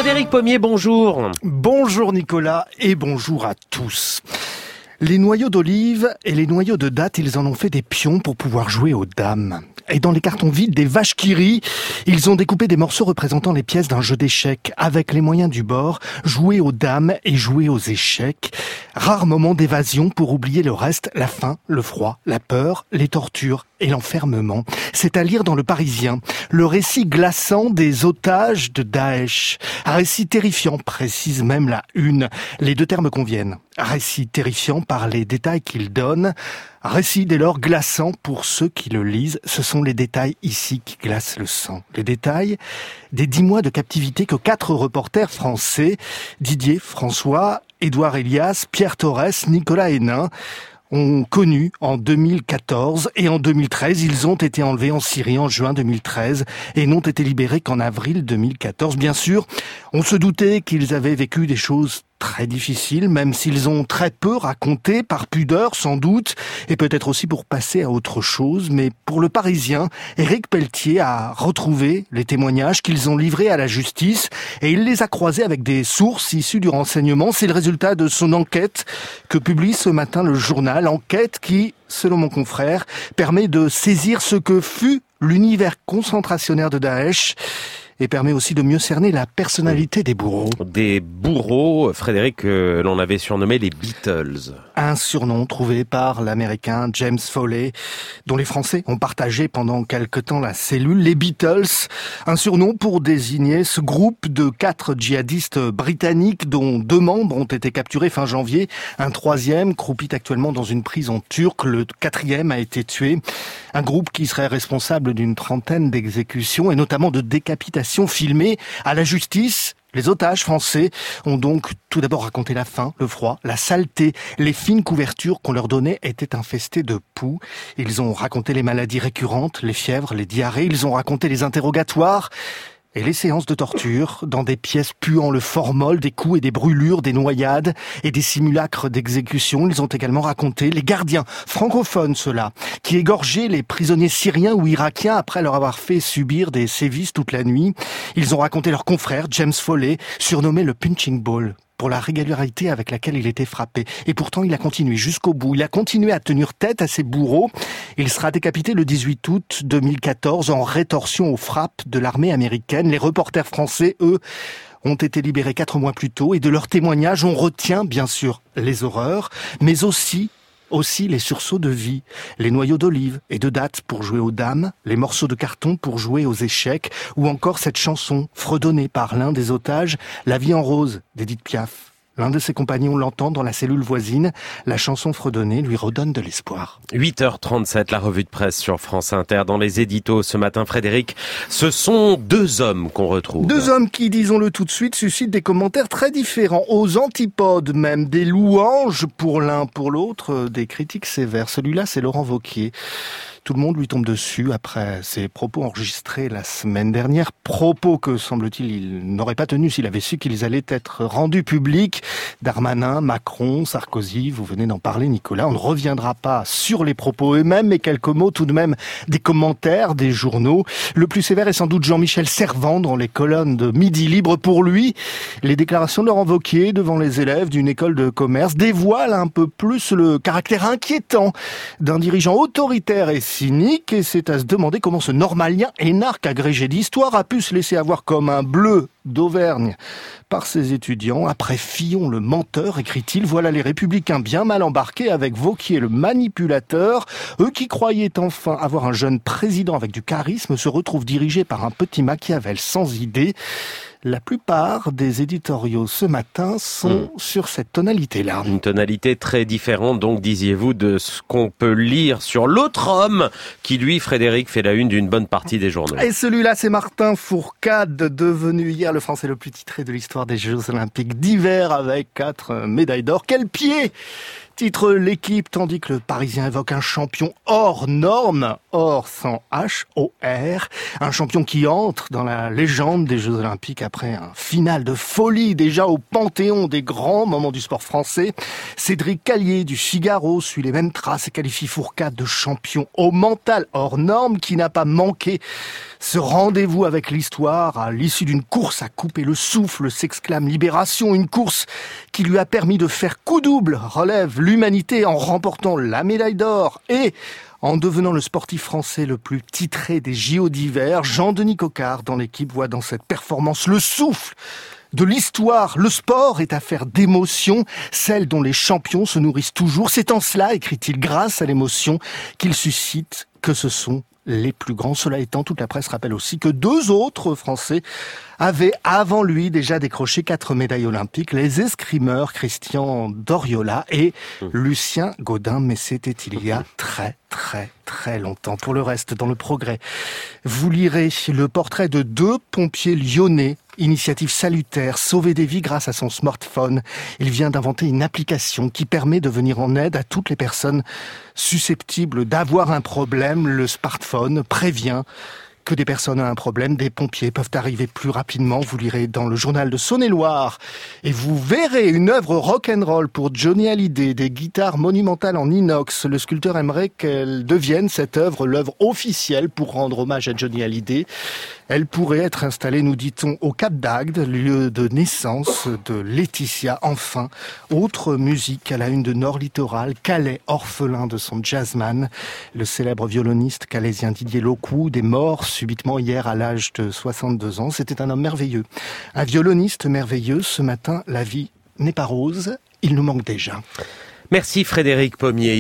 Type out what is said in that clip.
Frédéric Pommier, bonjour. Bonjour Nicolas et bonjour à tous. Les noyaux d'olive et les noyaux de dattes, ils en ont fait des pions pour pouvoir jouer aux dames. Et dans les cartons vides des vaches qui rient, ils ont découpé des morceaux représentant les pièces d'un jeu d'échecs. Avec les moyens du bord, jouer aux dames et jouer aux échecs. Rare moment d'évasion pour oublier le reste, la faim, le froid, la peur, les tortures et l'enfermement. C'est à lire dans Le Parisien, le récit glaçant des otages de Daesh. Un récit terrifiant, précise même la une. Les deux termes conviennent. Un récit terrifiant par les détails qu'il donne. Un récit dès lors glaçant pour ceux qui le lisent. Ce sont les détails ici qui glacent le sang. Les détails des 10 mois de captivité que 4 reporters français, Didier, François, Édouard Elias, Pierre Torres, Nicolas Hénin, ont connu en 2014 et en 2013. Ils ont été enlevés en Syrie en juin 2013 et n'ont été libérés qu'en avril 2014. Bien sûr, on se doutait qu'ils avaient vécu des choses très difficiles, même s'ils ont très peu raconté, par pudeur sans doute, et peut-être aussi pour passer à autre chose. Mais pour Le Parisien, Éric Pelletier a retrouvé les témoignages qu'ils ont livrés à la justice et il les a croisés avec des sources issues du renseignement. C'est le résultat de son enquête que publie ce matin le journal. Enquête qui, selon mon confrère, permet de saisir ce que fut l'univers concentrationnaire de Daesh et permet aussi de mieux cerner la personnalité des bourreaux. Des bourreaux, Frédéric, que l'on avait surnommés les Beatles. Un surnom trouvé par l'Américain James Foley, dont les Français ont partagé pendant quelque temps la cellule, les Beatles. Un surnom pour désigner ce groupe de 4 djihadistes britanniques dont 2 membres ont été capturés fin janvier. Un 3e croupit actuellement dans une prison turque. Le 4e a été tué. Un groupe qui serait responsable d'une 30aine d'exécutions et notamment de décapitations filmées à la justice. Les otages français ont donc tout d'abord raconté la faim, le froid, la saleté. Les fines couvertures qu'on leur donnait étaient infestées de poux. Ils ont raconté les maladies récurrentes, les fièvres, les diarrhées. Ils ont raconté les interrogatoires et les séances de torture dans des pièces puant le formol, des coups et des brûlures, des noyades et des simulacres d'exécution. Ils ont également raconté les gardiens francophones, ceux-là, qui égorgeaient les prisonniers syriens ou irakiens après leur avoir fait subir des sévices toute la nuit. Ils ont raconté leur confrère, James Foley, surnommé le punching ball, pour la régularité avec laquelle il était frappé. Et pourtant, il a continué jusqu'au bout. Il a continué à tenir tête à ses bourreaux. Il sera décapité le 18 août 2014 en rétorsion aux frappes de l'armée américaine. Les reporters français, eux, ont été libérés 4 mois plus tôt. Et de leurs témoignages, on retient bien sûr les horreurs, mais aussi les sursauts de vie, les noyaux d'olive et de dattes pour jouer aux dames, les morceaux de carton pour jouer aux échecs, ou encore cette chanson fredonnée par l'un des otages, La vie en rose d'Édith Piaf. L'un de ses compagnons l'entend dans la cellule voisine. La chanson fredonnée lui redonne de l'espoir. 8h37, la revue de presse sur France Inter. Dans les éditos ce matin, Frédéric, ce sont 2 hommes qu'on retrouve. 2 hommes qui, disons-le tout de suite, suscitent des commentaires très différents, aux antipodes même, des louanges pour l'un, pour l'autre, des critiques sévères. Celui-là, c'est Laurent Wauquiez. Tout le monde lui tombe dessus après ses propos enregistrés la semaine dernière. Propos que, semble-t-il, il n'aurait pas tenus s'il avait su qu'ils allaient être rendus publics. Darmanin, Macron, Sarkozy, vous venez d'en parler, Nicolas. On ne reviendra pas sur les propos eux-mêmes, mais quelques mots tout de même des commentaires des journaux. Le plus sévère est sans doute Jean-Michel Servan dans les colonnes de Midi Libre. Pour lui, les déclarations de Laurent Wauquiez devant les élèves d'une école de commerce dévoilent un peu plus le caractère inquiétant d'un dirigeant autoritaire et cynique, et c'est à se demander comment ce normalien énarque agrégé d'histoire a pu se laisser avoir comme un bleu d'Auvergne par ses étudiants. Après Fillon le menteur, écrit-il, voilà les républicains bien mal embarqués avec Wauquiez le manipulateur. Eux qui croyaient enfin avoir un jeune président avec du charisme se retrouvent dirigés par un petit Machiavel sans idée. La plupart des éditoriaux ce matin sont sur cette tonalité-là. Une tonalité très différente, donc, disiez-vous, de ce qu'on peut lire sur l'autre homme qui, lui, Frédéric, fait la une d'une bonne partie des journaux. Et celui-là, c'est Martin Fourcade, devenu hier le Français le plus titré de l'histoire des Jeux Olympiques d'hiver avec 4 médailles d'or. Quel pied Titre l'équipe, tandis que le Parisien évoque un champion hors norme, hors sans H, O-R, un champion qui entre dans la légende des Jeux Olympiques après un final de folie déjà au panthéon des grands moments du sport français. Cédric Callier du Figaro suit les mêmes traces et qualifie Fourcade de champion au mental hors norme qui n'a pas manqué ce rendez-vous avec l'histoire à l'issue d'une course à couper le souffle, s'exclame Libération, une course qui lui a permis de faire coup double, relève l'humanité en remportant la médaille d'or et en devenant le sportif français le plus titré des JO d'hiver. Jean-Denis Coquard dans l'équipe voit dans cette performance le souffle de l'histoire. Le sport est affaire d'émotion, celle dont les champions se nourrissent toujours. C'est en cela, écrit-il, grâce à l'émotion qu'il suscite, que ce sont les plus grands. Cela étant, toute la presse rappelle aussi que 2 autres Français avaient avant lui déjà décroché 4 médailles olympiques, les escrimeurs Christian Doriola et Lucien Gaudin, mais c'était il y a très longtemps. Pour le reste, dans le Progrès, vous lirez le portrait de 2 pompiers lyonnais. Initiative salutaire, sauver des vies grâce à son smartphone. Il vient d'inventer une application qui permet de venir en aide à toutes les personnes susceptibles d'avoir un problème. Le smartphone prévient que des personnes ont un problème, des pompiers peuvent arriver plus rapidement. Vous lirez dans le journal de Saône-et-Loire et vous verrez une œuvre rock'n'roll pour Johnny Hallyday, des guitares monumentales en inox. Le sculpteur aimerait qu'elle devienne cette œuvre l'œuvre officielle pour rendre hommage à Johnny Hallyday. Elle pourrait être installée, nous dit-on, au Cap d'Agde, lieu de naissance de Laetitia. Enfin, autre musique à la une de Nord Littoral, Calais, orphelin de son jazzman. Le célèbre violoniste calaisien Didier Lockwood est mort subitement hier à l'âge de 62 ans. C'était un homme merveilleux, un violoniste merveilleux. Ce matin, la vie n'est pas rose, il nous manque déjà. Merci Frédéric Pommier.